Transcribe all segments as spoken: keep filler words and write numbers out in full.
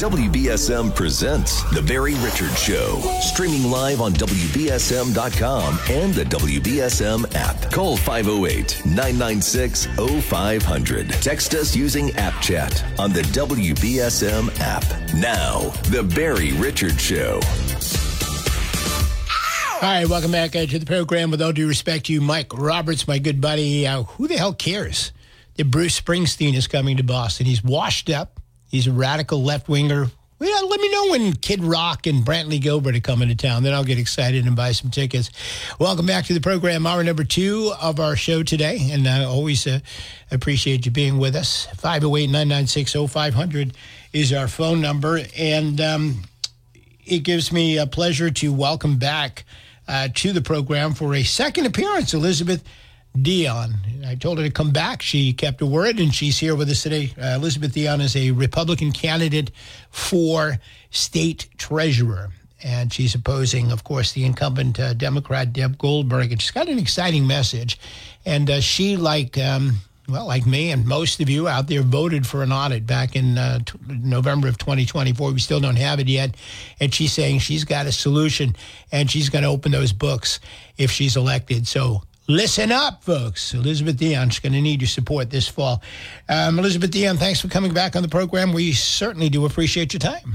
W B S M presents The Barry Richards Show. Streaming live on W B S M dot com and the W B S M app. Call five oh eight, nine nine six, oh five hundred. Text us using App Chat on the W B S M app. Now, The Barry Richards Show. All right, welcome back uh, to the program. With all due respect to you, Mike Roberts, my good buddy, uh, who the hell cares that Bruce Springsteen is coming to Boston? He's washed up. He's a radical left-winger. Well, let me know when Kid Rock and Brantley Gilbert are coming to town. Then I'll get excited and buy some tickets. Welcome back to the program, hour number two of our show today. And I always uh, appreciate you being with us. five oh eight, nine nine six, oh five hundred is our phone number. And um, it gives me a pleasure to welcome back uh, to the program for a second appearance, Elizabeth Dion. I told her to come back. She kept her word, and she's here with us today. Uh, Elizabeth Dion is a Republican candidate for state treasurer, and she's opposing, of course, the incumbent uh, Democrat Deb Goldberg. And she's got an exciting message. And uh, she, like, um, well, like me and most of you out there, voted for an audit back in uh, t- November of twenty twenty-four. We still don't have it yet. And she's saying she's got a solution, and she's going to open those books if she's elected. So listen up, folks. Elizabeth Dion's going to need your support this fall. Um, Elizabeth Dion, thanks for coming back on the program. We certainly do appreciate your time.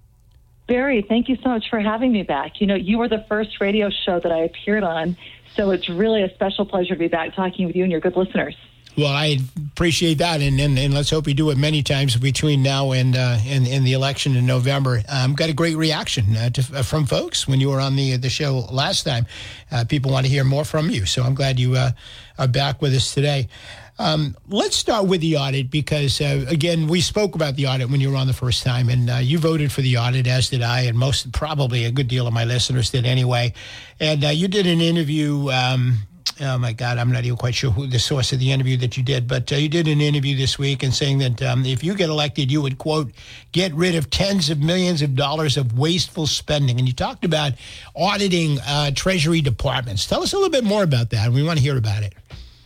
Barry, thank you so much for having me back. You know, you were the first radio show that I appeared on, so it's really a special pleasure to be back talking with you and your good listeners. Well, I appreciate that, and, and, and let's hope we do it many times between now and uh, and, and the election in November. Um, got a great reaction uh, to, uh, from folks when you were on the the show last time. Uh, people want to hear more from you, so I'm glad you uh, are back with us today. Um, let's start with the audit because, uh, again, we spoke about the audit when you were on the first time, and uh, you voted for the audit, as did I, and most probably a good deal of my listeners did anyway. And uh, you did an interview. Um, Oh, my God, I'm not even quite sure who the source of the interview that you did, but uh, you did an interview this week and saying that um, if you get elected, you would, quote, get rid of tens of millions of dollars of wasteful spending. And you talked about auditing uh, Treasury departments. Tell us a little bit more about that. We want to hear about it.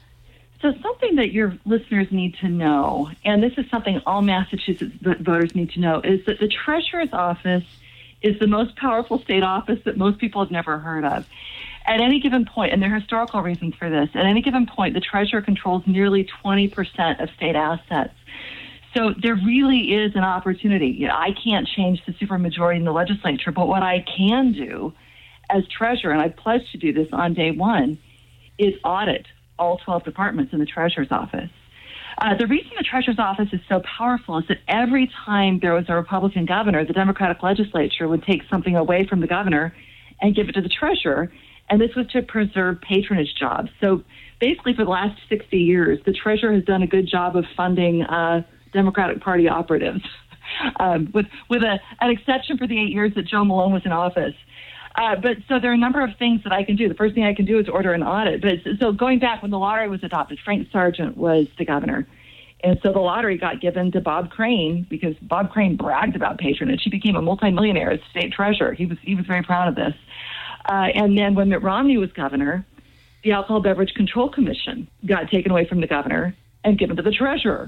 So something that your listeners need to know, and this is something all Massachusetts voters need to know, is that the Treasurer's office is the most powerful state office that most people have never heard of. At any given point, and there are historical reasons for this, at any given point, the Treasurer controls nearly twenty percent of state assets. So there really is an opportunity. You know, I can't change the supermajority in the legislature, but what I can do as Treasurer, and I pledged to do this on day one, is audit all twelve departments in the Treasurer's office. Uh, the reason the Treasurer's office is so powerful is that every time there was a Republican governor, the Democratic legislature would take something away from the governor and give it to the Treasurer. And this was to preserve patronage jobs. So basically for the last sixty years, the Treasurer has done a good job of funding uh, Democratic Party operatives, um, with with a, an exception for the eight years that Joe Malone was in office. Uh, but so there are a number of things that I can do. The first thing I can do is order an audit. But so going back when the lottery was adopted, Frank Sargent was the governor. And so the lottery got given to Bob Crane because Bob Crane bragged about patronage. He became a multimillionaire as state treasurer. He was he was very proud of this. Uh, and then when Mitt Romney was governor, the Alcohol Beverage Control Commission got taken away from the governor and given to the treasurer.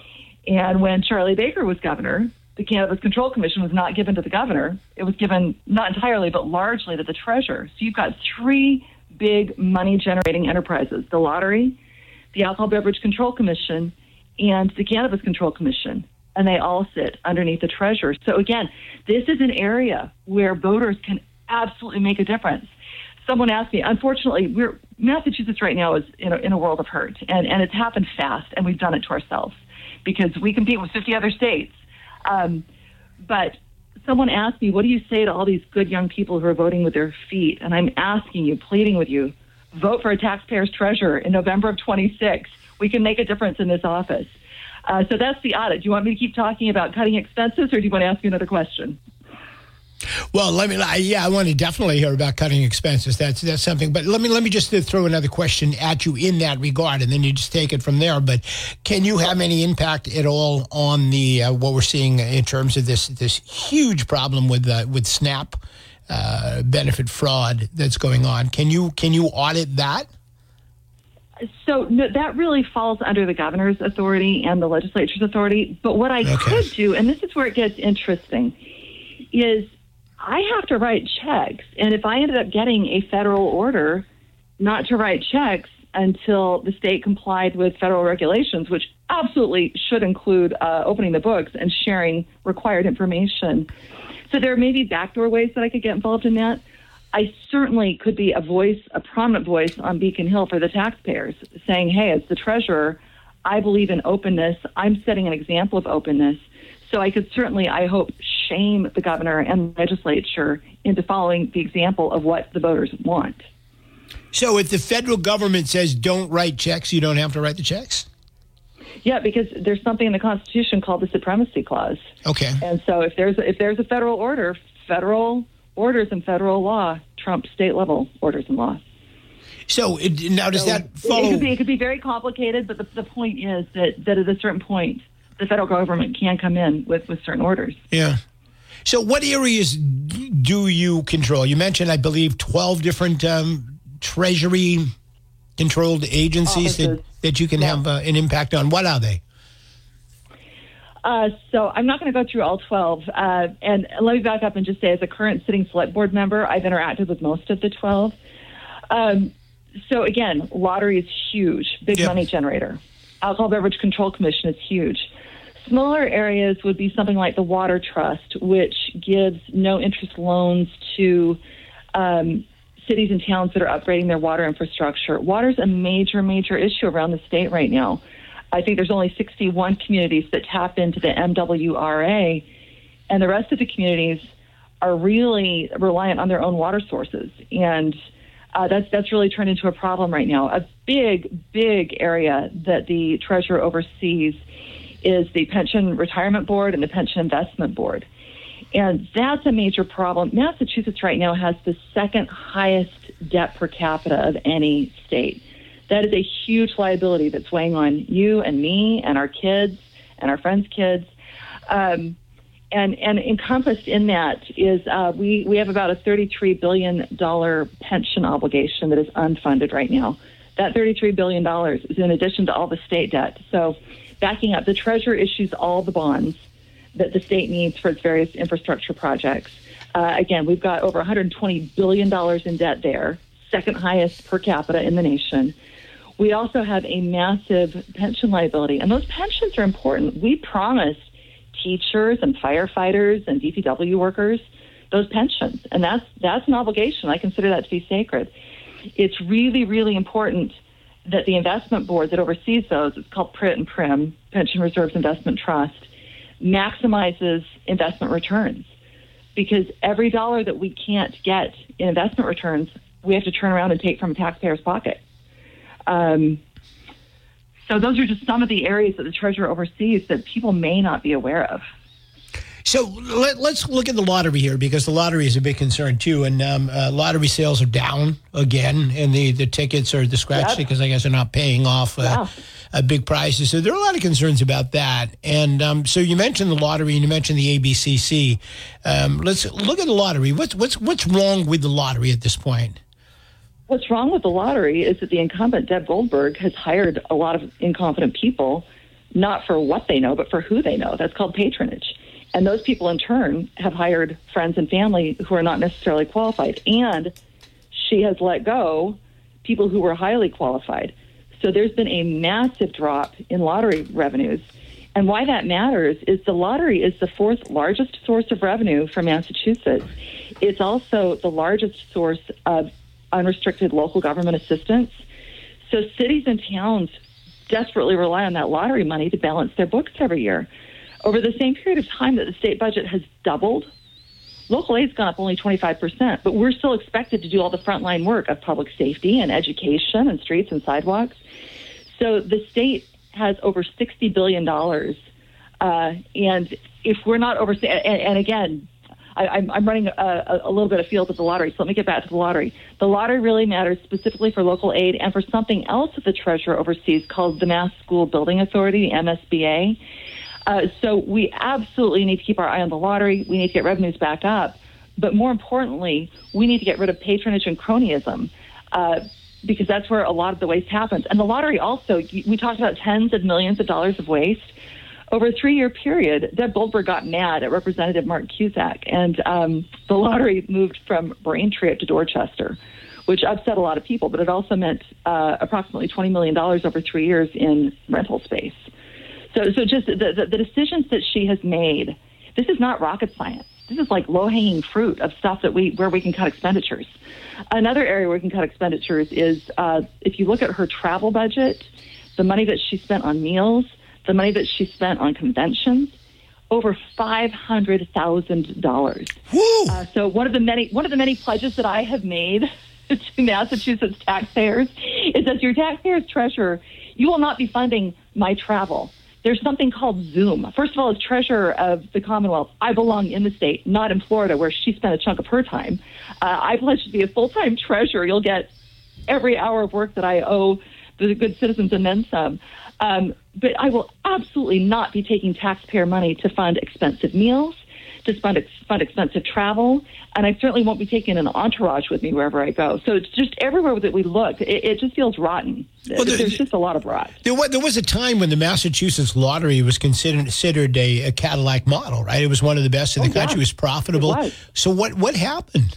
And when Charlie Baker was governor, the Cannabis Control Commission was not given to the governor. It was given not entirely, but largely to the treasurer. So you've got three big money-generating enterprises, the lottery, the Alcohol Beverage Control Commission, and the Cannabis Control Commission. And they all sit underneath the treasurer. So again, this is an area where voters can absolutely make a difference. Someone asked me, unfortunately, we're Massachusetts right now is in a, in a world of hurt, and, and it's happened fast, and we've done it to ourselves because we compete with fifty other states. Um, but someone asked me, what do you say to all these good young people who are voting with their feet? And I'm asking you, pleading with you, vote for a taxpayer's treasurer in November of twenty-six. We can make a difference in this office. Uh, so that's the audit. Do you want me to keep talking about cutting expenses, or do you want to ask me another question? Well, let me. Yeah, I want to definitely hear about cutting expenses. That's that's something. But let me let me just throw another question at you in that regard, and then you just take it from there. But can you have any impact at all on the uh, what we're seeing in terms of this this huge problem with uh, with SNAP uh, benefit fraud that's going on? Can you can you audit that? So no, that really falls under the governor's authority and the legislature's authority. But what I okay. could do, and this is where it gets interesting, is I have to write checks. And if I ended up getting a federal order not to write checks until the state complied with federal regulations, which absolutely should include uh, opening the books and sharing required information. So there may be backdoor ways that I could get involved in that. I certainly could be a voice, a prominent voice on Beacon Hill for the taxpayers, saying, hey, as the treasurer, I believe in openness. I'm setting an example of openness. So I could certainly, I hope, shame the governor and the legislature into following the example of what the voters want. So if the federal government says don't write checks, you don't have to write the checks? Yeah, because there's something in the Constitution called the Supremacy Clause. Okay. And so if there's if there's a federal order, federal orders and federal law trump state level orders and law. So it, now does so that follow? It could, be, it could be very complicated, but the, the point is that, that at a certain point, the federal government can come in with, with certain orders. Yeah. So what areas do you control? You mentioned, I believe, twelve different um, Treasury-controlled agencies that, that you can yeah. have uh, an impact on. What are they? Uh, so I'm not going to go through all twelve. Uh, and let me back up and just say, as a current sitting select board member, I've interacted with most of the twelve. Um, so again, lottery is huge, big yep. money generator. Alcohol Beverage Control Commission is huge. Smaller areas would be something like the Water Trust, which gives no interest loans to um, cities and towns that are upgrading their water infrastructure. Water is a major, major issue around the state right now. I think there's only sixty-one communities that tap into the M W R A, and the rest of the communities are really reliant on their own water sources. And uh, that's that's really turned into a problem right now. A big, big area that the treasurer oversees is the Pension Retirement Board and the Pension Investment Board. And that's a major problem. Massachusetts right now has the second highest debt per capita of any state. That is a huge liability that's weighing on you and me and our kids and our friends' kids. Um, and, and encompassed in that is uh, we, we have about a thirty-three billion dollars pension obligation that is unfunded right now. That thirty-three billion dollars is in addition to all the state debt. So backing up, the treasurer issues all the bonds that the state needs for its various infrastructure projects. Uh, again, we've got over one hundred twenty billion dollars in debt there, second highest per capita in the nation. We also have a massive pension liability, and those pensions are important. We promised teachers and firefighters and D P W workers those pensions, and that's that's an obligation. I consider that to be sacred. It's really, really important that the investment board that oversees those, it's called P R I T and P R I M, Pension Reserves Investment Trust, maximizes investment returns. Because every dollar that we can't get in investment returns, we have to turn around and take from a taxpayer's pocket. Um, so those are just some of the areas that the treasurer oversees that people may not be aware of. So let, let's look at the lottery here, because the lottery is a big concern too. And um, uh, lottery sales are down again, and the, the tickets are the scratch yep. tickets, I guess, are not paying off uh, yeah. uh, big prices. So there are a lot of concerns about that. And um, so you mentioned the lottery, and you mentioned the A B C C. Um, let's look at the lottery. What's what's what's wrong with the lottery at this point? What's wrong with the lottery is that the incumbent, Deb Goldberg, has hired a lot of incompetent people, not for what they know, but for who they know. That's called patronage. And those people, in turn, have hired friends and family who are not necessarily qualified. And she has let go people who were highly qualified. So there's been a massive drop in lottery revenues. And why that matters is the lottery is the fourth largest source of revenue for Massachusetts. It's also the largest source of unrestricted local government assistance. So cities and towns desperately rely on that lottery money to balance their books every year. Over the same period of time that the state budget has doubled, local aid's gone up only twenty-five percent, but we're still expected to do all the frontline work of public safety and education and streets and sidewalks. So the state has over sixty billion dollars. Uh, and if we're not over, and, and again, I, I'm, I'm running a, a little bit afield of the lottery, so let me get back to the lottery. The lottery really matters specifically for local aid and for something else that the treasurer oversees called the Mass School Building Authority, the M S B A. Uh, so we absolutely need to keep our eye on the lottery. We need to get revenues back up. But more importantly, we need to get rid of patronage and cronyism. Uh, because that's where a lot of the waste happens. And the lottery also, we talked about tens of millions of dollars of waste. Over a three-year period, Deb Goldberg got mad at Representative Mark Cusack, and um, the lottery moved from Braintree up to Dorchester, which upset a lot of people, but it also meant uh, approximately twenty million dollars over three years in rental space. So, so just the, the, the decisions that she has made, this is not rocket science. This is like low-hanging fruit of stuff that we where we can cut expenditures. Another area where we can cut expenditures is uh, if you look at her travel budget, the money that she spent on meals, the money that she spent on conventions, over five hundred thousand dollars. Uh, so one of the many one of the many pledges that I have made to Massachusetts taxpayers is, as your taxpayers treasurer, you will not be funding my travel. There's something called Zoom. First of all, as treasurer of the Commonwealth, I belong in the state, not in Florida, where she spent a chunk of her time. Uh, I pledge to be a full-time treasurer. You'll get every hour of work that I owe the good citizens and then some. Um, but I will absolutely not be taking taxpayer money to fund expensive meals, to fund, ex- fund expensive travel, and I certainly won't be taking an entourage with me wherever I go. So it's just everywhere that we look, it, it just feels rotten. Well, there, There's just a lot of rot. There was, there was a time when the Massachusetts lottery was considered, considered a, a Cadillac model, right? It was one of the best in the oh, country. Yeah. It was profitable. It was. So what, what happened?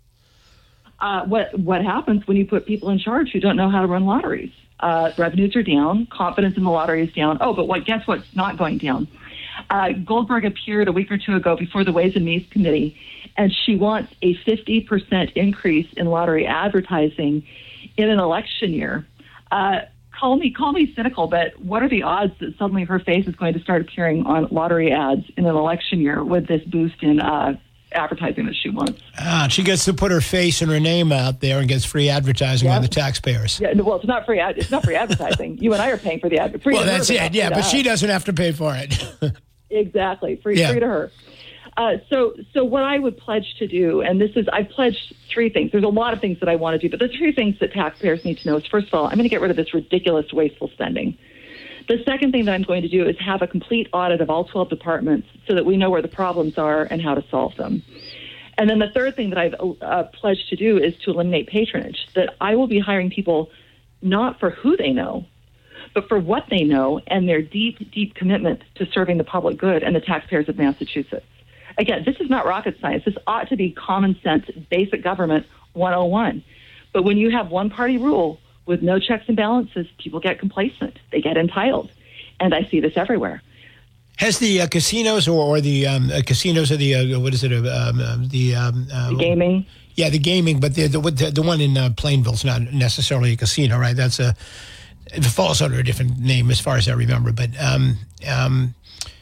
Uh, what what happens when you put people in charge who don't know how to run lotteries? Uh, revenues are down. Confidence in the lottery is down. Oh, but what? Guess what's not going down? Uh, Goldberg appeared a week or two ago before the Ways and Means Committee, and she wants a fifty percent increase in lottery advertising in an election year. Uh, call me call me cynical, but what are the odds that suddenly her face is going to start appearing on lottery ads in an election year with this boost in uh, advertising that she wants? Ah, she gets to put her face and her name out there and gets free advertising yep. on the taxpayers. Yeah, well, it's not free. Ad- it's not free advertising. You and I are paying for the ad. Free well, that's it. Yeah, but she doesn't have to pay for it. Exactly, free, yeah. free to her. Uh, so, so what I would pledge to do, and this is, I've pledged three things. There's a lot of things that I want to do, but the three things that taxpayers need to know is, first of all, I'm going to get rid of this ridiculous, wasteful spending. The second thing that I'm going to do is have a complete audit of all twelve departments so that we know where the problems are and how to solve them. And then the third thing that I've uh, pledged to do is to eliminate patronage, that I will be hiring people not for who they know, but for what they know and their deep, deep commitment to serving the public good and the taxpayers of Massachusetts. Again, this is not rocket science. This ought to be common sense, basic government one oh one. But when you have one-party rule with no checks and balances, people get complacent. They get entitled. And I see this everywhere. Has the uh, casinos or, or the um, uh, casinos or the, uh, what is it, um, uh, the... Um, uh, the gaming? Yeah, the gaming, but the the, the, the one in uh, Plainville is not necessarily a casino, right? That's a... It falls under a different name as far as I remember. But um, um,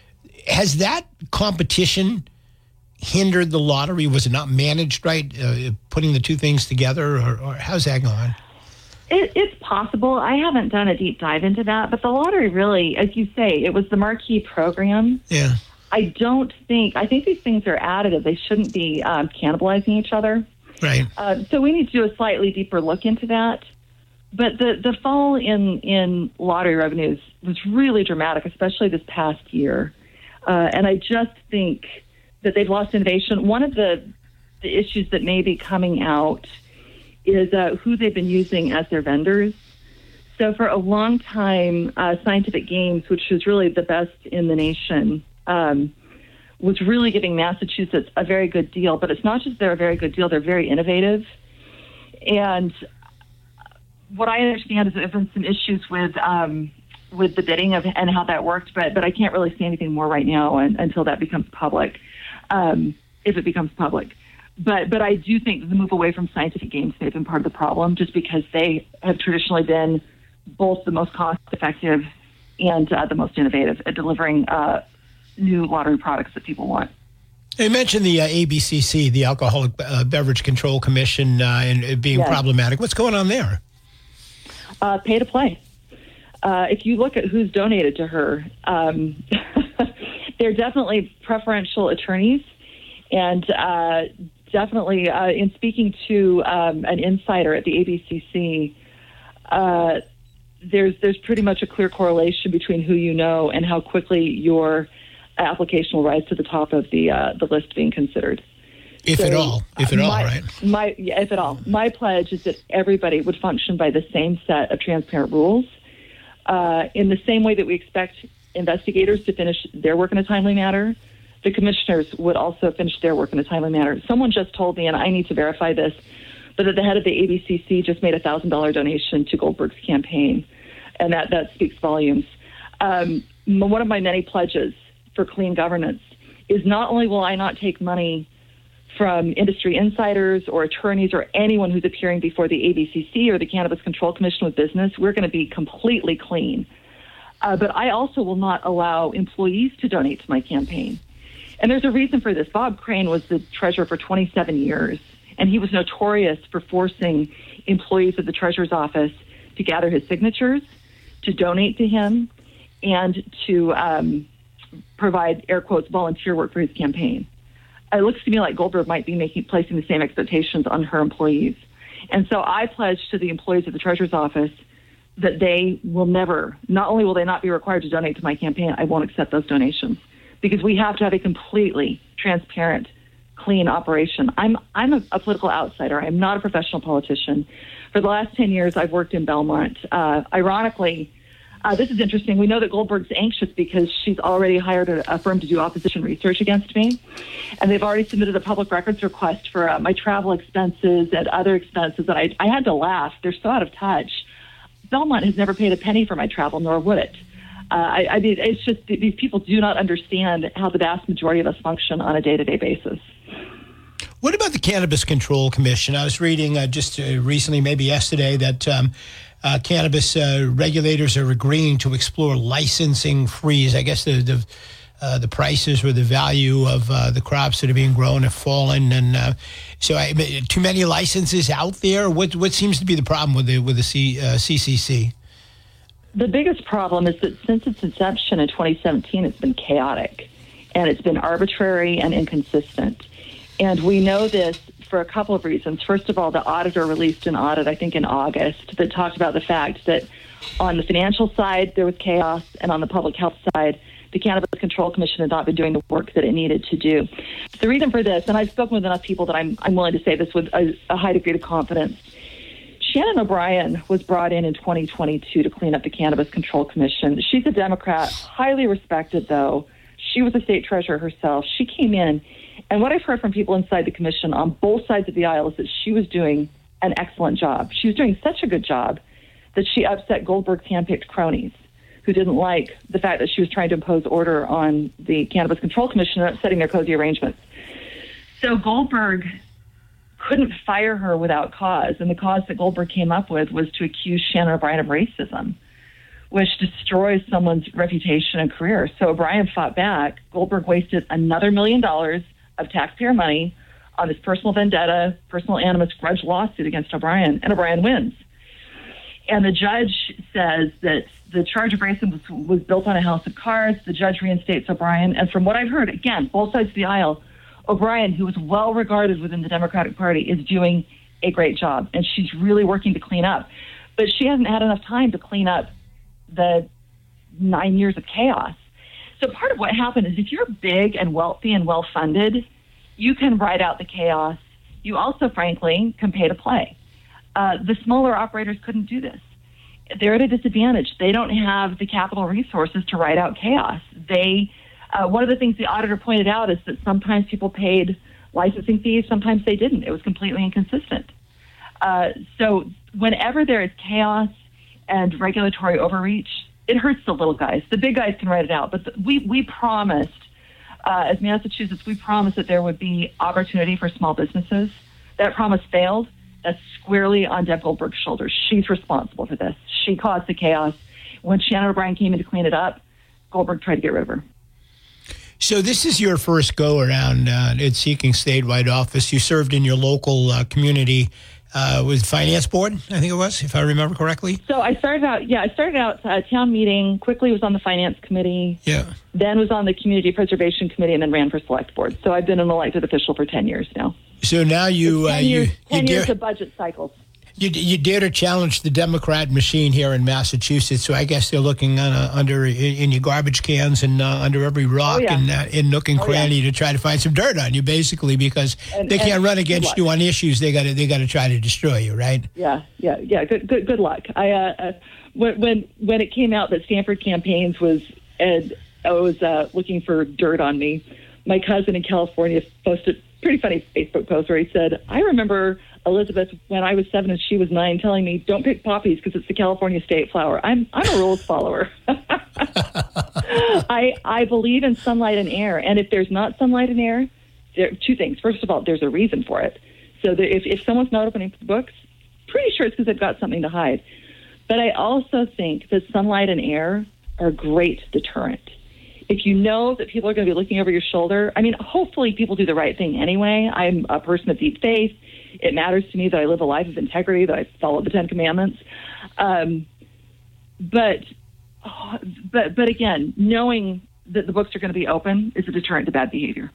has that competition hindered the lottery? Was it not managed right, uh, putting the two things together? Or, or how's that going? It, it's possible. I haven't done a deep dive into that. But the lottery really, as you say, it was the marquee program. Yeah. I don't think, I think these things are additive. They shouldn't be um, cannibalizing each other. Right. Uh, so we need to do a slightly deeper look into that. But the, the fall in, in lottery revenues was really dramatic, especially this past year. Uh, and I just think that they've lost innovation. One of the, the issues that may be coming out is uh, who they've been using as their vendors. So for a long time, uh, Scientific Games, which was really the best in the nation, um, was really giving Massachusetts a very good deal. But it's not just they're a very good deal, they're very innovative. And what I understand is that there have been some issues with um, with the bidding of and how that worked, but but I can't really say anything more right now and, until that becomes public, um, if it becomes public. But but I do think that the move away from Scientific Games may have been part of the problem, just because they have traditionally been both the most cost-effective and uh, the most innovative at delivering uh, new lottery products that people want. You mentioned the uh, A B C C, the Alcoholic uh, Beverage Control Commission, uh, and it being yes. problematic. What's going on there? Uh, pay to play. Uh, if you look at who's donated to her, um, they're definitely preferential attorneys. And uh, definitely, uh, in speaking to um, an insider at the A B C C, uh, there's there's pretty much a clear correlation between who you know and how quickly your application will rise to the top of the uh, the list being considered. If So, at all, if at uh, all, my, right? My, yeah, if at all. My pledge is that everybody would function by the same set of transparent rules. Uh, in the same way that we expect investigators to finish their work in a timely manner, the commissioners would also finish their work in a timely manner. Someone just told me, and I need to verify this, but that the head of the A B C C just made a one thousand dollars donation to Goldberg's campaign, and that, that speaks volumes. Um, one of my many pledges for clean governance is not only will I not take money from industry insiders or attorneys or anyone who's appearing before the A B C C or the Cannabis Control Commission with business, we're going to be completely clean. Uh, but I also will not allow employees to donate to my campaign. And there's a reason for this. Bob Crane was the treasurer for twenty-seven years, and he was notorious for forcing employees of the treasurer's office to gather his signatures, to donate to him, and to um, provide, air quotes, volunteer work for his campaign. It looks to me like Goldberg might be making placing the same expectations on her employees. And so I pledge to the employees of the treasurer's office that they will never, not only will they not be required to donate to my campaign, I won't accept those donations, because we have to have a completely transparent, clean operation. I'm I'm a, a political outsider. I'm not a professional politician. For the last ten years, I've worked in Belmont. Uh, ironically, uh, this is interesting. We know that Goldberg's anxious because she's already hired a, a firm to do opposition research against me, and they've already submitted a public records request for uh, my travel expenses and other expenses. And I, I had to laugh. They're so out of touch. Belmont has never paid a penny for my travel, nor would it. Uh, I, I mean, it's just these people do not understand how the vast majority of us function on a day-to-day basis. What about the Cannabis Control Commission? I was reading uh, just uh, recently, maybe yesterday, that um, uh, cannabis uh, regulators are agreeing to explore licensing freeze. I guess the the, uh, the prices or the value of uh, the crops that are being grown have fallen, and uh, so I, too many licenses out there. What what seems to be the problem with the with the C, uh, C C C? The biggest problem is that since its inception in twenty seventeen, it's been chaotic, and it's been arbitrary and inconsistent. And we know this for a couple of reasons. First of all, the auditor released an audit, I think in August, that talked about the fact that on the financial side, there was chaos, and on the public health side, the Cannabis Control Commission had not been doing the work that it needed to do. The reason for this, and I've spoken with enough people that I'm, I'm willing to say this with a, a high degree of confidence, Shannon O'Brien was brought in in twenty twenty-two to clean up the Cannabis Control Commission. She's a Democrat, highly respected, though. She was a state treasurer herself. She came in, and what I've heard from people inside the commission on both sides of the aisle is that she was doing an excellent job. She was doing such a good job that she upset Goldberg's handpicked cronies, who didn't like the fact that she was trying to impose order on the Cannabis Control Commission and upsetting their cozy arrangements. So Goldberg couldn't fire her without cause, and the cause that Goldberg came up with was to accuse Shannon O'Brien of racism, which destroys someone's reputation and career. So O'Brien fought back. Goldberg wasted another million dollars of taxpayer money on this personal vendetta, personal animus grudge lawsuit against O'Brien, and O'Brien wins. And the judge says that the charge of racism was, was built on a house of cards. The judge reinstates O'Brien. And from what I've heard, again, both sides of the aisle, O'Brien, who is well regarded within the Democratic Party, is doing a great job. And she's really working to clean up. But she hasn't had enough time to clean up the nine years of chaos. So part of what happened is if you're big and wealthy and well-funded, you can ride out the chaos. You also, frankly, can pay to play. Uh, the smaller operators couldn't do this. They're at a disadvantage. They don't have the capital resources to ride out chaos. They, uh, one of the things the auditor pointed out is that sometimes people paid licensing fees, sometimes they didn't. It was completely inconsistent. Uh, so whenever there is chaos and regulatory overreach, it hurts the little guys. The big guys can write it out. But the, we, we promised, uh, as Massachusetts, we promised that there would be opportunity for small businesses. That promise failed. That's squarely on Deb Goldberg's shoulders. She's responsible for this. She caused the chaos. When Shannon O'Brien came in to clean it up, Goldberg tried to get rid of her. So this is your first go-around uh, at seeking statewide office. You served in your local uh, community Uh, with Finance Board, I think it was, if I remember correctly. So I started out, yeah, I started out at a town meeting, quickly was on the Finance Committee, yeah, then was on the Community Preservation Committee, and then ran for Select Board. So I've been an elected official for ten years now. So now you... ten, uh, years, you, ten you years dare, of budget cycles. You, you dare to challenge the Democrat machine here in Massachusetts, so I guess they're looking uh, under in, in your garbage cans and uh, under every rock oh, yeah. and uh, in nook and cranny oh, yeah. to try to find some dirt on you, basically, because and, they can't run against you on issues. They got to they got to try to destroy you, right? Yeah, yeah, yeah. Good, good, good luck. I uh, uh, when when when it came out that Stanford Campaigns was and I was uh, looking for dirt on me, my cousin in California posted a pretty funny Facebook post where he said, "I remember Elizabeth, when I was seven and she was nine, telling me, don't pick poppies because it's the California state flower." I'm I'm a rules follower. I I believe in sunlight and air. And if there's not sunlight and air, there are two things. First of all, there's a reason for it. So that if, if someone's not opening books, pretty sure it's because they've got something to hide. But I also think that sunlight and air are a great deterrent. If you know that people are going to be looking over your shoulder, I mean, hopefully people do the right thing anyway. I'm a person of deep faith. It matters to me that I live a life of integrity, that I follow the Ten Commandments. Um, but, oh, but, but again, knowing that the books are going to be open is a deterrent to bad behavior.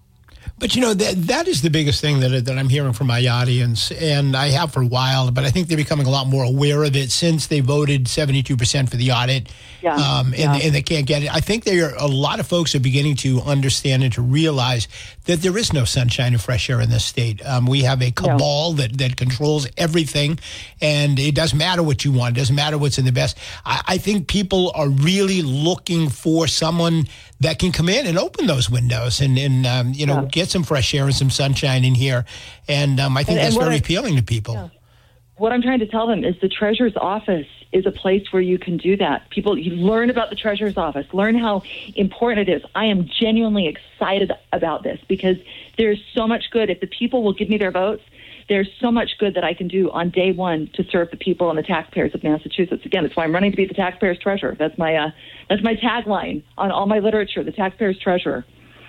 But, you know, that that is the biggest thing that that I'm hearing from my audience, and I have for a while, but I think they're becoming a lot more aware of it since they voted seventy-two percent for the audit, yeah, um, and, yeah. and they can't get it. I think there are a lot of folks are beginning to understand and to realize that there is no sunshine and fresh air in this state. Um, we have a cabal no. that, that controls everything, and it doesn't matter what you want. It doesn't matter what's in the best. I, I think people are really looking for someone that can come in and open those windows and, and um, you know, yeah. get some fresh air and some sunshine in here. And um, I think and, that's and very I, appealing to people. Yeah. What I'm trying to tell them is the Treasurer's Office is a place where you can do that. People, you learn about the Treasurer's Office, learn how important it is. I am genuinely excited about this because there's so much good. If the people will give me their votes, there's so much good that I can do on day one to serve the people and the taxpayers of Massachusetts. Again, that's why I'm running to be the taxpayer's treasurer. That's my uh, that's my tagline on all my literature, the taxpayer's treasurer.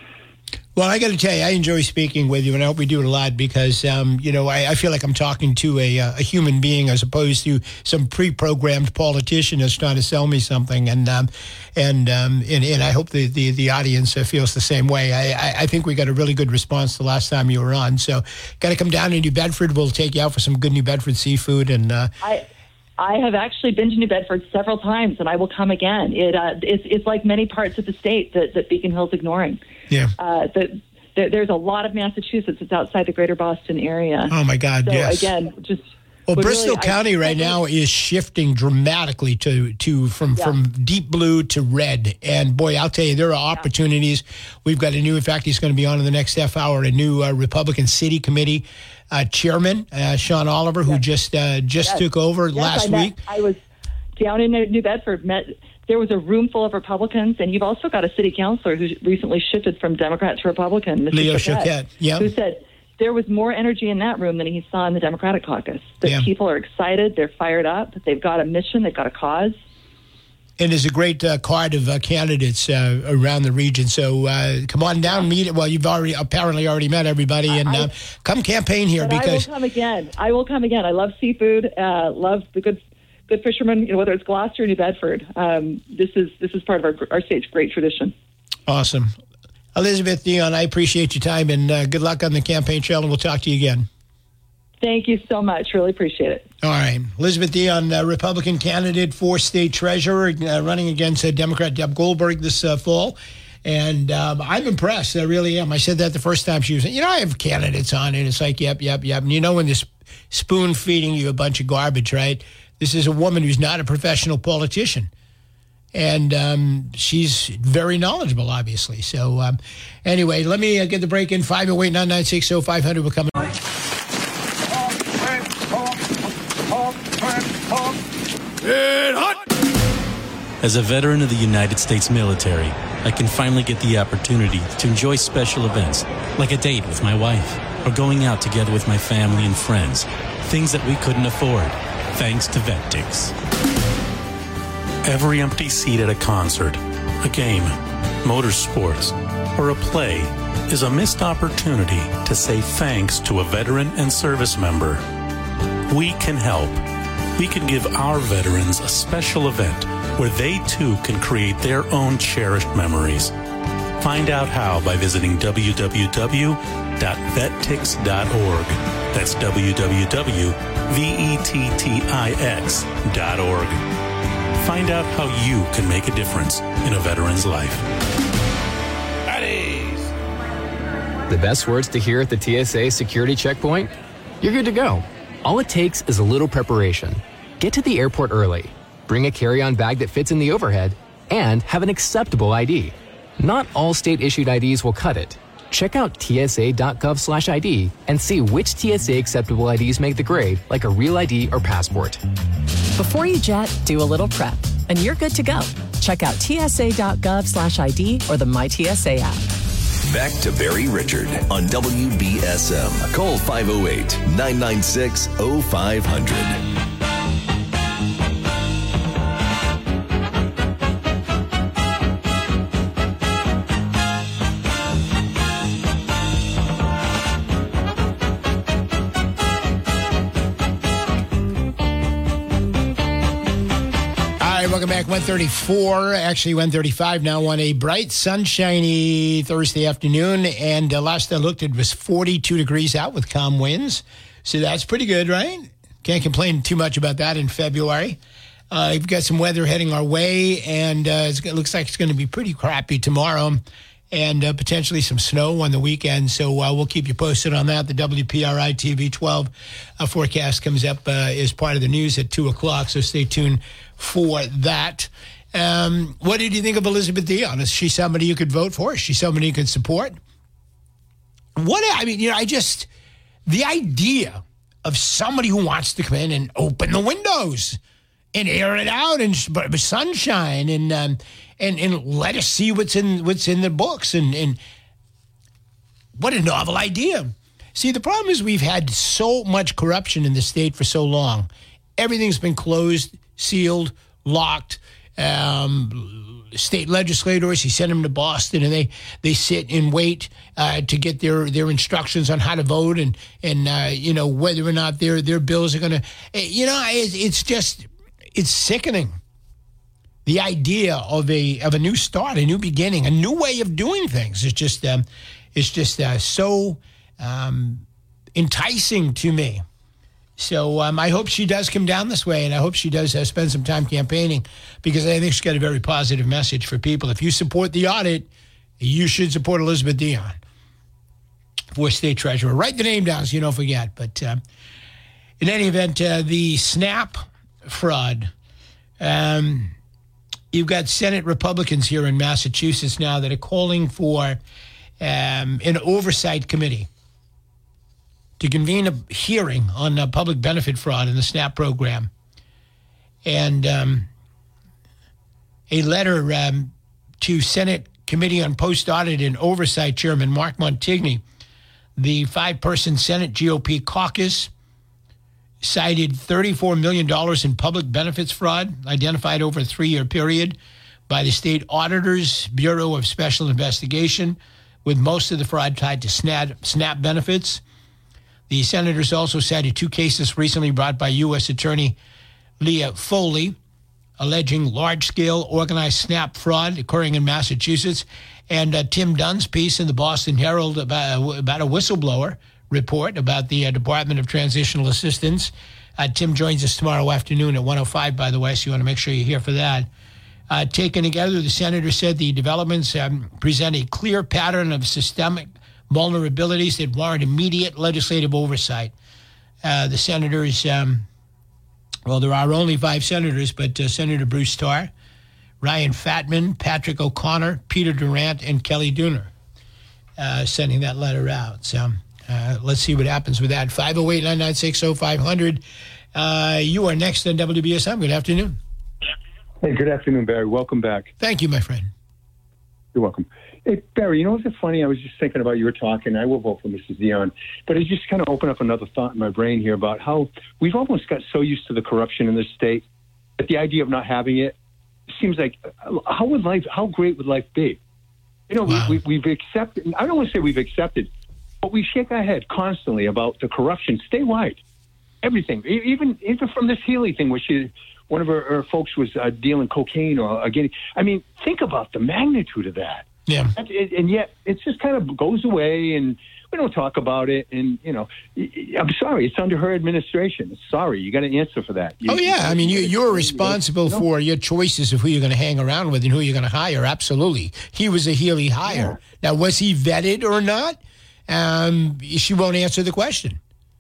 Well, I got to tell you, I enjoy speaking with you, and I hope we do it a lot because, um, you know, I, I feel like I'm talking to a, a human being as opposed to some pre-programmed politician that's trying to sell me something. And um, and, um, and and I hope the, the, the audience feels the same way. I, I, I think we got a really good response the last time you were on. So got to come down to New Bedford. We'll take you out for some good New Bedford seafood. And uh, I I have actually been to New Bedford several times, and I will come again. It uh, it's, it's like many parts of the state that, that Beacon Hill's ignoring. Yeah. Uh, the, the, there's a lot of Massachusetts that's outside the greater Boston area. Oh, my God, so, yes. again, just... Well, Bristol really, County I, right now is shifting dramatically to, to from, yeah. from deep blue to red. And, boy, I'll tell you, there are opportunities. Yeah. We've got a new, in fact, he's going to be on in the next half hour, a new uh, Republican City Committee uh, chairman, uh, Sean Oliver, who yes. just uh, just yes. took over yes, last I met, week. I was down in New Bedford, met... There was a room full of Republicans, and you've also got a city councilor who recently shifted from Democrat to Republican, Mister Leo Choquette, Choquette, yeah. who said there was more energy in that room than he saw in the Democratic caucus. That yeah. people are excited, they're fired up, they've got a mission, they've got a cause. And there's a great uh, card of uh, candidates uh, around the region. So uh, come on down, meet it. Well, you've already apparently already met everybody, and uh, come campaign here because I will come again. I will come again. I love seafood. Uh, love the good. Good fishermen, you know, whether it's Gloucester or New Bedford. Um, this is this is part of our our state's great tradition. Awesome. Elizabeth Dionne, I appreciate your time, and uh, good luck on the campaign trail, and we'll talk to you again. Thank you so much. Really appreciate it. All right. Elizabeth Dionne, uh, Republican candidate for state treasurer, uh, running against uh, Democrat Deb Goldberg this uh, fall. And um, I'm impressed. I really am. I said that the first time she was, you know, I have candidates on, and it's like, yep, yep, yep. And you know when they're spoon feeding you a bunch of garbage, right? This is a woman who's not a professional politician. And um, she's very knowledgeable, obviously. So um, anyway, let me uh, get the break in. five oh eight, nine nine six, oh five hundred. We're coming. As a veteran of the United States military, I can finally get the opportunity to enjoy special events, like a date with my wife, or going out together with my family and friends, things that we couldn't afford. Thanks to VetTix. Every empty seat at a concert, a game, motorsports, or a play is a missed opportunity to say thanks to a veteran and service member. We can help. We can give our veterans a special event where they too can create their own cherished memories. Find out how by visiting w w w dot vet tix dot org. That's w w w V E T T I X dot org. Find out how you can make a difference in a veteran's life. The best words to hear at the T S A security checkpoint? You're good to go. All it takes is a little preparation. Get to the airport early, bring a carry-on bag that fits in the overhead, and have an acceptable I D. Not all state-issued I Ds will cut it. Check out T S A dot gov slash I D and see which T S A acceptable I Ds make the grade, like a real I D or passport. Before you jet, do a little prep, and you're good to go. Check out T S A dot gov slash I D or the My T S A app. Back to Barry Richard on W B S M. Call five oh eight, nine nine six, oh five hundred. Welcome back. one thirty-four, actually one thirty-five now on a bright, sunshiny Thursday afternoon. And uh, last I looked, it was forty-two degrees out with calm winds. So that's pretty good, right? Can't complain too much about that in February. Uh, we've got some weather heading our way, and uh, it's, it looks like it's going to be pretty crappy tomorrow, and uh, potentially some snow on the weekend. So uh, we'll keep you posted on that. The W P R I T V twelve uh, forecast comes up uh, as part of the news at two o'clock, so stay tuned for that. Um, what did you think of Elizabeth Dion? Is she somebody you could vote for? Is she somebody you could support? What, I mean, you know, I just, the idea of somebody who wants to come in and open the windows and air it out and sunshine and um, and and let us see what's in what's in the books, and, and what a novel idea. See, the problem is we've had so much corruption in the state for so long. Everything's been closed, sealed, locked. Um, state legislators, he sent them to Boston, and they, they sit and wait uh, to get their, their instructions on how to vote, and and uh, you know, whether or not their their bills are going to, you know, it, it's just, it's sickening. The idea of a of a new start, a new beginning, a new way of doing things is just um, it's just uh, so um, enticing to me. So um, I hope she does come down this way, and I hope she does uh, spend some time campaigning, because I think she's got a very positive message for people. If you support the audit, you should support Elizabeth Dion for state treasurer. Write the name down so you don't forget. But uh, in any event, uh, the SNAP fraud. Um, you've got Senate Republicans here in Massachusetts now that are calling for um, an oversight committee to convene a hearing on uh, public benefit fraud in the SNAP program. And um, a letter um, to Senate Committee on Post-Audit and Oversight Chairman Mark Montigny, the five-person Senate G O P caucus, cited thirty-four million dollars in public benefits fraud identified over a three-year period by the State Auditor's Bureau of Special Investigation, with most of the fraud tied to SNAP, SNAP benefits. The senators also cited two cases recently brought by U S Attorney Leah Foley, alleging large-scale organized SNAP fraud occurring in Massachusetts, and uh, Tim Dunn's piece in the Boston Herald about, about a whistleblower report about the uh, Department of Transitional Assistance. Uh, Tim joins us tomorrow afternoon at one oh five, by the way, so you want to make sure you're here for that. Uh, taken together, the senator said the developments um, present a clear pattern of systemic vulnerabilities that warrant immediate legislative oversight. Uh, the senators, um, well, there are only five senators, but uh, Senator Bruce Tarr, Ryan Fatman, Patrick O'Connor, Peter Durant, and Kelly Dooner uh, sending that letter out. So uh, let's see what happens with that. five oh eight, nine nine six, oh five hundred. Uh, you are next on W B S M. Good afternoon. Hey, good afternoon, Barry. Welcome back. Thank you, my friend. You're welcome. Hey, Barry, you know what's funny? I was just thinking about you were talking. I will vote for Missus Dion. But it just kind of opened up another thought in my brain here about how we've almost got so used to the corruption in this state that the idea of not having it seems like, how would life, how great would life be? You know, wow. we, we, we've accepted, I don't want to say we've accepted, but we shake our head constantly about the corruption statewide. Everything, even even from this Healy thing, where she, one of her, her folks was uh, dealing cocaine or uh, getting, I mean, think about the magnitude of that. Yeah. And, and yet it just kind of goes away, and we don't talk about it. And, you know, I'm sorry, it's under her administration. Sorry, you got to answer for that. You, oh, yeah. I mean, you, you're responsible you know? for your choices of who you're going to hang around with and who you're going to hire. Absolutely. He was a Healey hire. Yeah. Now, was he vetted or not? Um, she won't answer the question.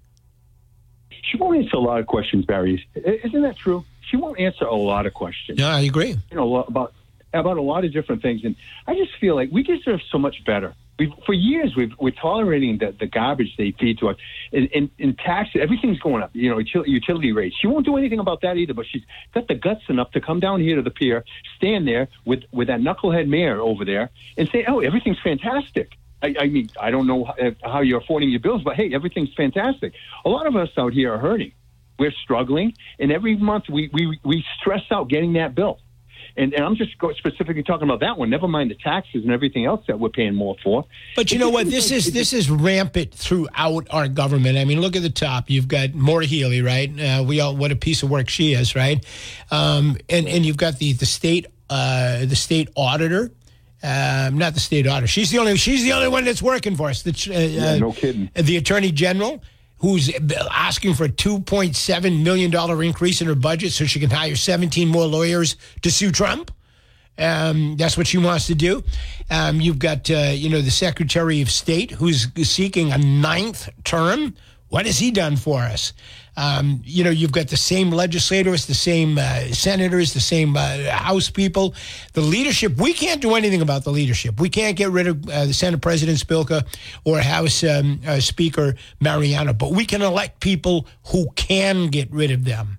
She won't answer a lot of questions, Barry. Isn't that true? She won't answer a lot of questions. No, I agree. You know, about about a lot of different things. And I just feel like we deserve so much better. We've, for years, we've, we're tolerating the, the garbage they feed to us. In, in, in taxes, everything's going up, you know, utility rates. She won't do anything about that either, but she's got the guts enough to come down here to the pier, stand there with, with that knucklehead mayor over there and say, oh, everything's fantastic. I, I mean, I don't know how, how you're affording your bills, but, hey, everything's fantastic. A lot of us out here are hurting. We're struggling, and every month we, we, we stress out getting that bill. And, and I'm just go specifically talking about that one. Never mind the taxes and everything else that we're paying more for. But you know what? This is this is rampant throughout our government. I mean, look at the top. You've got Maura Healey, right? Uh, we all what a piece of work she is, right? Um, and and you've got the the state uh, the state auditor. Um, not the state auditor. She's the only. She's the only one that's working for us. The, uh, yeah, no kidding. The attorney general, who's asking for a two point seven million dollars increase in her budget so she can hire seventeen more lawyers to sue Trump. Um, that's what she wants to do. Um, you've got, uh, you know, the Secretary of State who's seeking a ninth term. What has he done for us? Um, you know, you've got the same legislators, the same uh, senators, the same uh, House people. The leadership, we can't do anything about the leadership. We can't get rid of uh, the Senate President Spilka or House um, uh, Speaker Mariano, but we can elect people who can get rid of them.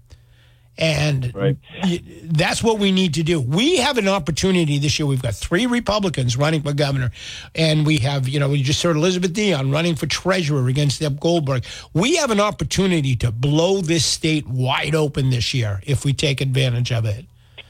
And right. that's what we need to do. We have an opportunity this year. We've got three Republicans running for governor, and we have, you know, we just heard Elizabeth Dion running for treasurer against Deb Goldberg. We have an opportunity to blow this state wide open this year if we take advantage of it.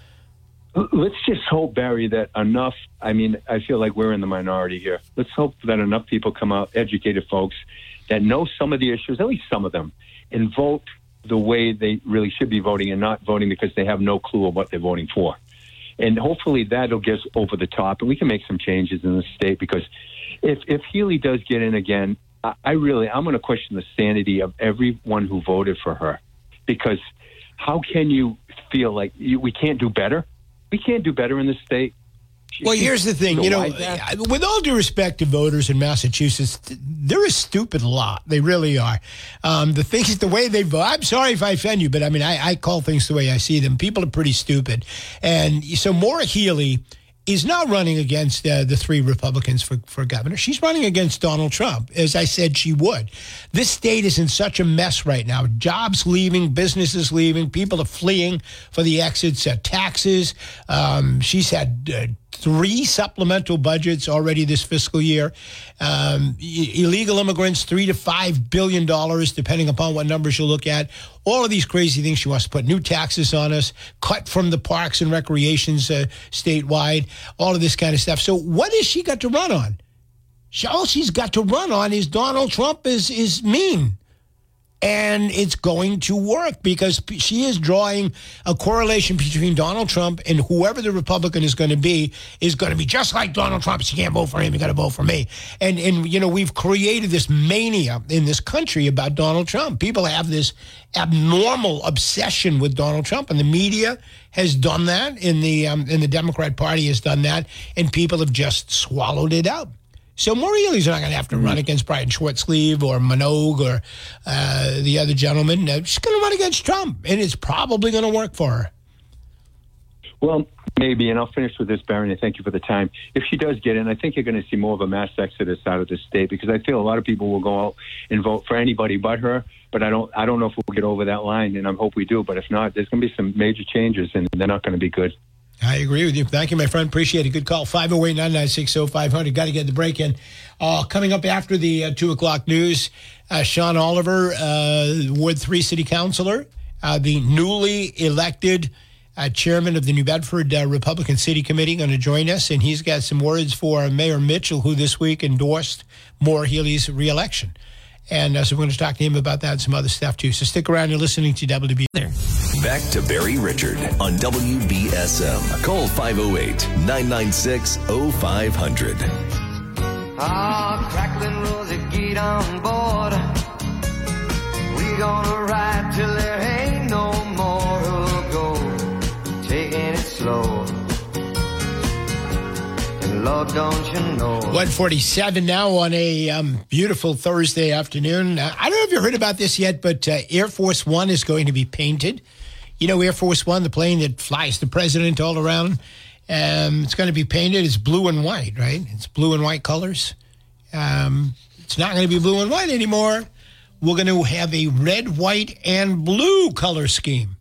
Let's just hope, Barry, that enough, I mean, I feel like we're in the minority here. Let's hope that enough people come out, educated folks, that know some of the issues, at least some of them, and vote the way they really should be voting and not voting because they have no clue of what they're voting for. And hopefully that'll get us over the top and we can make some changes in the state, because if, if Healey does get in again, I, I really, I'm going to question the sanity of everyone who voted for her, because how can you feel like you, we can't do better? We can't do better in this state. Well, here's the thing, you know, with all due respect to voters in Massachusetts, they're a stupid lot. They really are. Um, the things, the way they vote, I'm sorry if I offend you, but I mean, I, I call things the way I see them. People are pretty stupid. And so Maura Healey is not running against uh, the three Republicans for, for governor. She's running against Donald Trump, as I said she would. This state is in such a mess right now. Jobs leaving, businesses leaving, people are fleeing for the exits, uh, taxes. Um, she's had uh, three supplemental budgets already this fiscal year. Um, illegal immigrants, three to five billion dollars, depending upon what numbers you look at. All of these crazy things. She wants to put new taxes on us, cut from the parks and recreations uh, statewide, all of this kind of stuff. So what has she got to run on? She, all she's got to run on is Donald Trump is is mean. And it's going to work because she is drawing a correlation between Donald Trump and whoever the Republican is going to be is going to be just like Donald Trump. So you can't vote for him. You got to vote for me. And, and, you know, we've created this mania in this country about Donald Trump. People have this abnormal obsession with Donald Trump, and the media has done that, and the, um, and the Democrat Party has done that, and people have just swallowed it up. So Maura Healey's not going to have to run against Brian Schwartzleeve or Minogue or uh, the other gentleman. Uh, she's going to run against Trump, and it's probably going to work for her. Well, maybe, and I'll finish with this, Barry, and thank you for the time. If she does get in, I think you're going to see more of a mass exodus out of the state, because I feel a lot of people will go out and vote for anybody but her, but I don't I don't know if we'll get over that line, and I hope we do. But if not, there's going to be some major changes, and they're not going to be good. I agree with you. Thank you, my friend. Appreciate it. Good call. five oh eight, nine nine six, oh five hundred. Got to get the break in. Uh, coming up after the uh, two o'clock news, uh, Sean Oliver, uh, Ward three City Councilor, uh, the newly elected uh, chairman of the New Bedford uh, Republican City Committee, going to join us. And he's got some words for Mayor Mitchell, who this week endorsed Maura Healey's reelection. And uh, so we're going to talk to him about that and some other stuff, too. So stick around. You're listening to W B. There. Back to Barry Richard on W B S M. Call five oh eight, nine nine six, oh five hundred. Ah, crackling Rosie, get on board. We gonna ride till there ain't no more who'll go, taking it slow. And Lord, don't you know. one forty-seven now on a um, beautiful Thursday afternoon. Uh, I don't know if you heard about this yet, but uh, Air Force One is going to be painted. You know, Air Force One, the plane that flies the president all around, um, it's going to be painted. It's blue and white, right? It's blue and white colors. Um, it's not going to be blue and white anymore. We're going to have a red, white, and blue color scheme.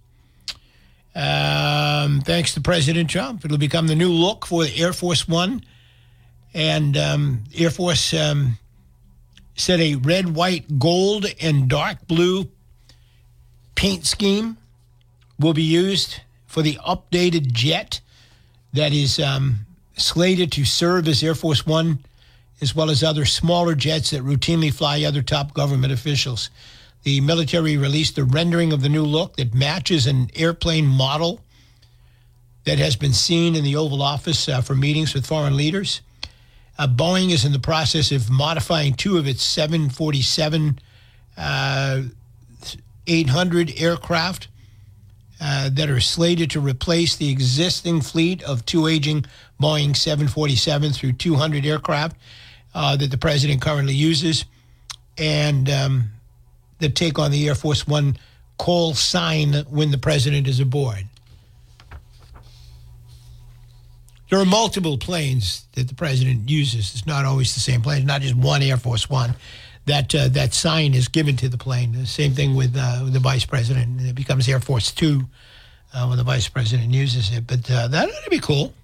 Um, thanks to President Trump. It'll become the new look for the Air Force One. And um, Air Force um, said a red, white, gold, and dark blue paint scheme will be used for the updated jet that is um, slated to serve as Air Force One, as well as other smaller jets that routinely fly other top government officials. The military released a rendering of the new look that matches an airplane model that has been seen in the Oval Office uh, for meetings with foreign leaders. Uh, Boeing is in the process of modifying two of its seven forty-seven uh, eight hundred aircraft uh, that are slated to replace the existing fleet of two aging Boeing seven forty-seven through two hundred aircraft uh, that the president currently uses, and um, that take on the Air Force One call sign when the president is aboard. There are multiple planes that the president uses. It's not always the same plane. It's not just one Air Force One. That uh, that sign is given to the plane. The same thing with, uh, with the vice president. It becomes Air Force Two uh, when the vice president uses it. But uh, that ought to be cool.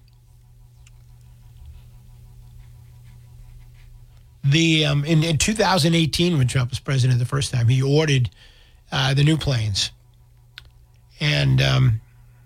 The um, in, in two thousand eighteen, when Trump was president the first time, he ordered uh, the new planes. And um,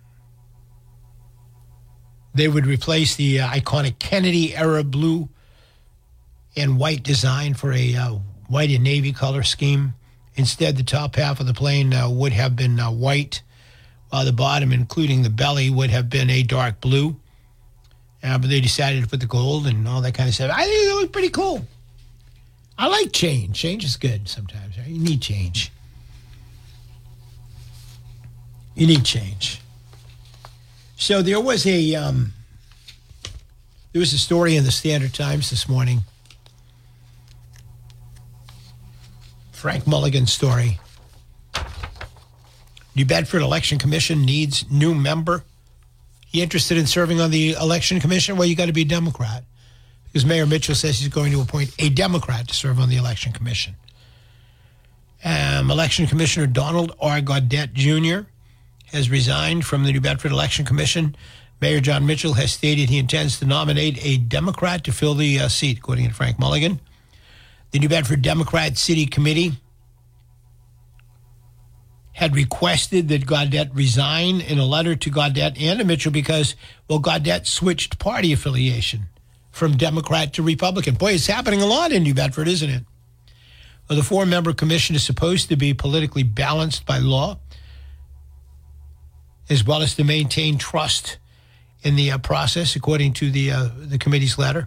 they would replace the uh, iconic Kennedy-era blue and white design for a uh, white and navy color scheme. Instead, the top half of the plane uh, would have been uh, white, while the bottom, including the belly, would have been a dark blue. Uh, but they decided to put the gold and all that kind of stuff. I think it looked pretty cool. I like change. Change is good sometimes. Right? You need change. You need change. So there was a um, there was a story in the Standard Times this morning. Frank Mulligan story. New Bedford Election Commission needs new member. You interested in serving on the Election Commission? Well, you got to be a Democrat, because Mayor Mitchell says he's going to appoint a Democrat to serve on the Election Commission. Um, Election Commissioner Donald R. Gaudette Junior has resigned from the New Bedford Election Commission. Mayor John Mitchell has stated he intends to nominate a Democrat to fill the uh, seat, according to Frank Mulligan. The New Bedford Democrat City Committee had requested that Gaudette resign in a letter to Gaudette and to Mitchell because, well, Gaudette switched party affiliation from Democrat to Republican. Boy, it's happening a lot in New Bedford, isn't it? Well, the four-member commission is supposed to be politically balanced by law, as well as to maintain trust in the uh, process, according to the uh, the committee's letter.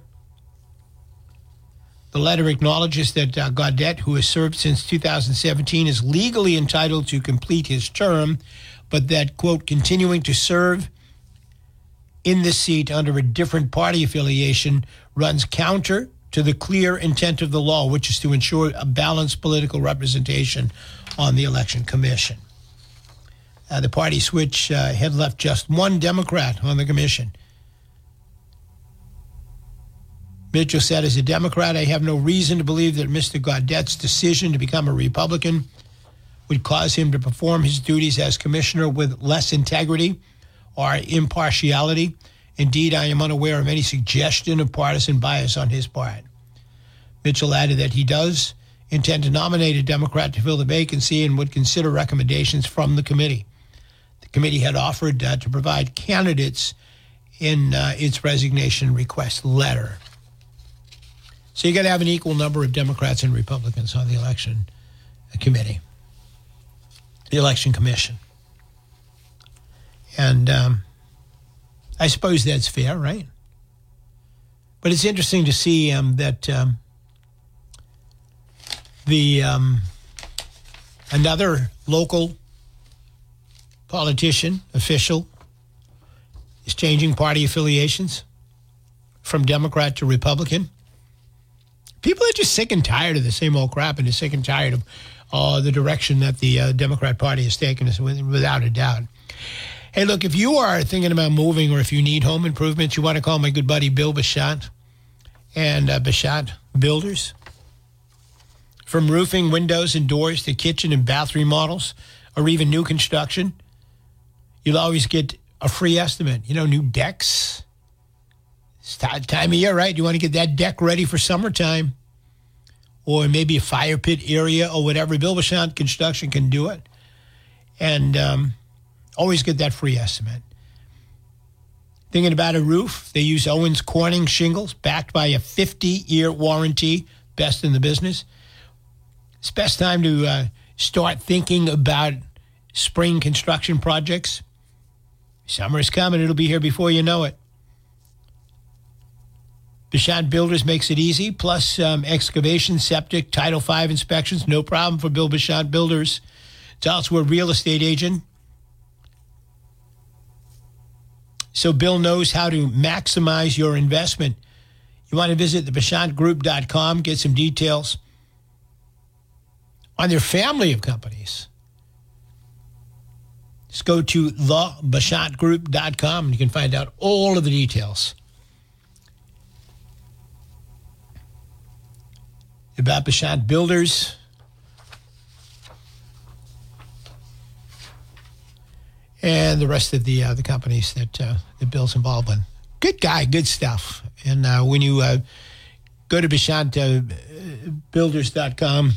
The letter acknowledges that uh, Gaudette, who has served since two thousand seventeen, is legally entitled to complete his term, but that, quote, continuing to serve in this seat under a different party affiliation runs counter to the clear intent of the law, which is to ensure a balanced political representation on the Election Commission. Uh, the party switch uh, had left just one Democrat on the commission. Mitchell said, as a Democrat, I have no reason to believe that Mister Gaudette's decision to become a Republican would cause him to perform his duties as commissioner with less integrity or impartiality. Indeed, I am unaware of any suggestion of partisan bias on his part. Mitchell added that he does intend to nominate a Democrat to fill the vacancy and would consider recommendations from the committee. The committee had offered uh, to provide candidates in uh, its resignation request letter. So you got to have an equal number of Democrats and Republicans on the election committee, the Election Commission. And um, I suppose that's fair, right? But it's interesting to see um, that um, the um, another local politician, official, is changing party affiliations from Democrat to Republican. People are just sick and tired of the same old crap, and they're sick and tired of uh, the direction that the uh, Democrat Party has taken us, without a doubt. Hey, look, if you are thinking about moving or if you need home improvements, you want to call my good buddy Bill Bichot and uh, Bichot Builders. From roofing, windows, and doors to kitchen and bath remodels, or even new construction, you'll always get a free estimate. You know, new decks. It's time of year, right? You want to get that deck ready for summertime. Or maybe a fire pit area or whatever. Bill Bichot Construction can do it. And um, always get that free estimate. Thinking about a roof, they use Owens Corning shingles, backed by a fifty-year warranty, best in the business. It's best time to uh, start thinking about spring construction projects. Summer is coming. It'll be here before you know it. Bichot Builders makes it easy, plus um, excavation, septic, Title five inspections. No problem for Bill Bichot Builders. It's also a real estate agent. So Bill knows how to maximize your investment. You want to visit the bichot group dot com, get some details on their family of companies. Just go to the bichot group dot com and you can find out all of the details about Bichot Builders. And the rest of the uh, the companies that, uh, that Bill's involved in. Good guy, good stuff. And uh, when you uh, go to bichot builders dot com,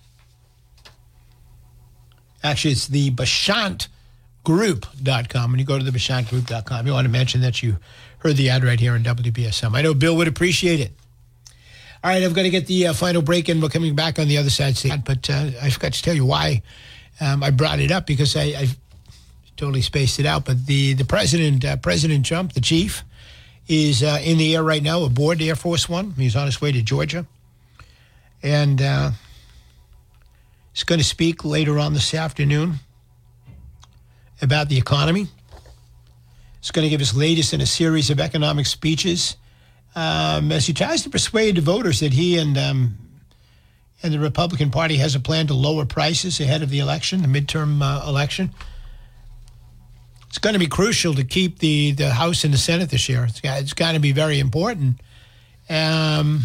actually it's the bichot group dot com. When you go to the bichot group dot com, you want to mention that you heard the ad right here on W B S M. I know Bill would appreciate it. All right, I've got to get the uh, final break in. We're coming back on the other side. But uh, I forgot to tell you why um, I brought it up, because I, I totally spaced it out. But the, the president, uh, President Trump, the chief, is uh, in the air right now aboard Air Force One. He's on his way to Georgia. And uh, he's going to speak later on this afternoon about the economy. He's going to give his latest in a series of economic speeches um, as he tries to persuade the voters that he and um, and the Republican Party has a plan to lower prices ahead of the election, the midterm uh, election. It's going to be crucial to keep the, the House and the Senate this year. It's got, it's got to be very important. Um,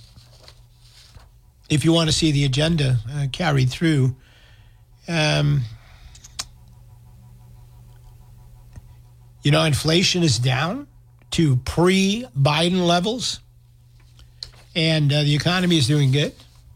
if you want to see the agenda uh, carried through. Um, you know, inflation is down to pre-Biden levels, and uh, the economy is doing good.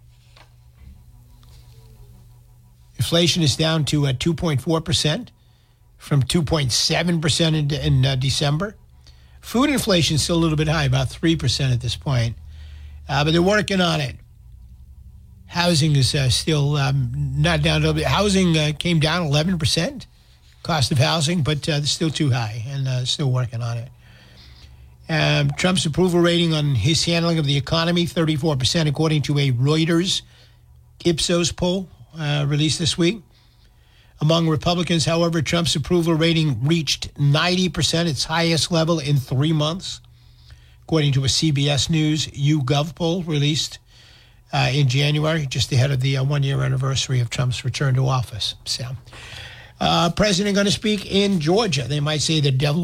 Inflation is down to uh, two point four percent from two point seven percent in, in uh, December. Food inflation is still a little bit high, about three percent at this point, uh, but they're working on it. Housing is uh, still um, not down a little bit. Housing uh, came down eleven percent, cost of housing, but uh, it's still too high, and uh, still working on it. Um, Trump's approval rating on his handling of the economy, thirty-four percent, according to a Reuters Ipsos poll uh, released this week. Among Republicans, however, Trump's approval rating reached ninety percent, its highest level in three months, according to a C B S News YouGov poll released uh, in January, just ahead of the uh, one-year anniversary of Trump's return to office. So, uh, president going to speak in Georgia. They might say the devil